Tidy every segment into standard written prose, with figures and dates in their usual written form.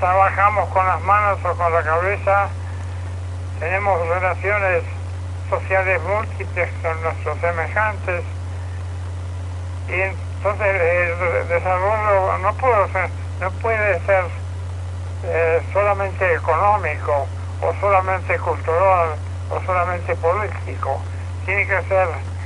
trabajamos con las manos o con la cabeza, tenemos relaciones sociales múltiples con nuestros semejantes, y entonces el desarrollo no puede ser solamente económico, o solamente cultural, o solamente político. Tiene que ser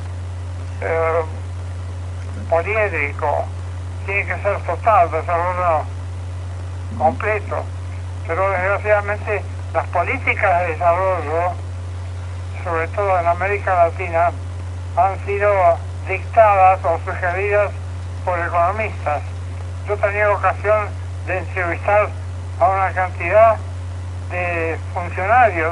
poliédrico, tiene que ser total, desarrollo completo. Pero desgraciadamente las políticas de desarrollo, sobre todo en América Latina, han sido dictadas o sugeridas por economistas. Yo tenía ocasión de entrevistar a una cantidad de funcionarios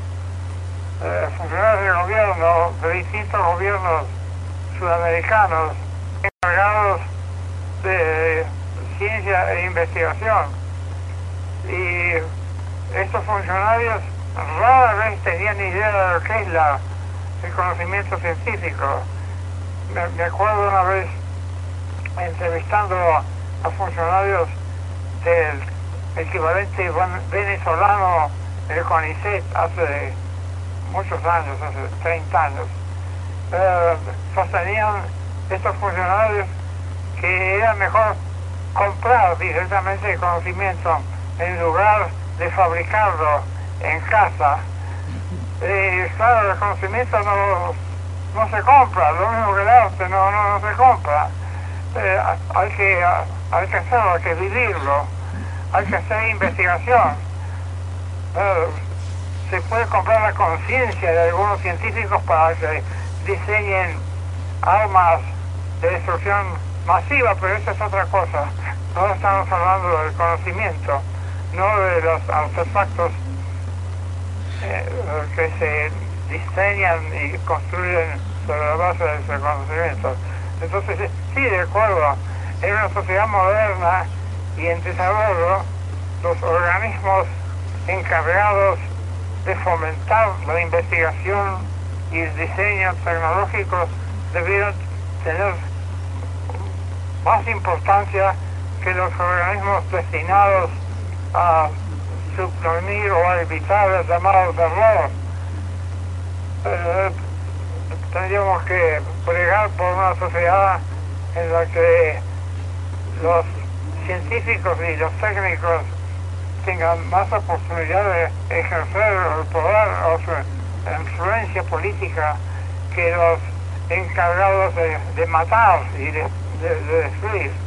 de gobierno, de distintos gobiernos sudamericanos, encargados de ciencia e investigación. Y estos funcionarios rara vez tenían idea de lo que es el conocimiento científico. Me acuerdo una vez entrevistando a funcionarios del equivalente venezolano del CONICET hace muchos años, hace 30 años. Sostenían estos funcionarios que era mejor comprar directamente el conocimiento en lugar de fabricarlo en casa. Claro, el conocimiento no se compra, lo mismo que el arte no se compra. Hay que hacerlo, hay que vivirlo, hay que hacer investigación. Se puede comprar la conciencia de algunos científicos para que diseñen armas de destrucción masiva, pero eso es otra cosa. No estamos hablando del conocimiento, no de los artefactos que se diseñan y construyen sobre la base de ese conocimiento. Entonces, sí, de acuerdo, en una sociedad moderna y en desarrollo, los organismos encargados de fomentar la investigación y el diseño tecnológico debieron tener más importancia que los organismos destinados a suprimir o a evitar el llamado terror. Tendríamos que bregar por una sociedad en la que los científicos y los técnicos tengan más oportunidad de ejercer el poder o su influencia política que los encargados de matar y de destruir.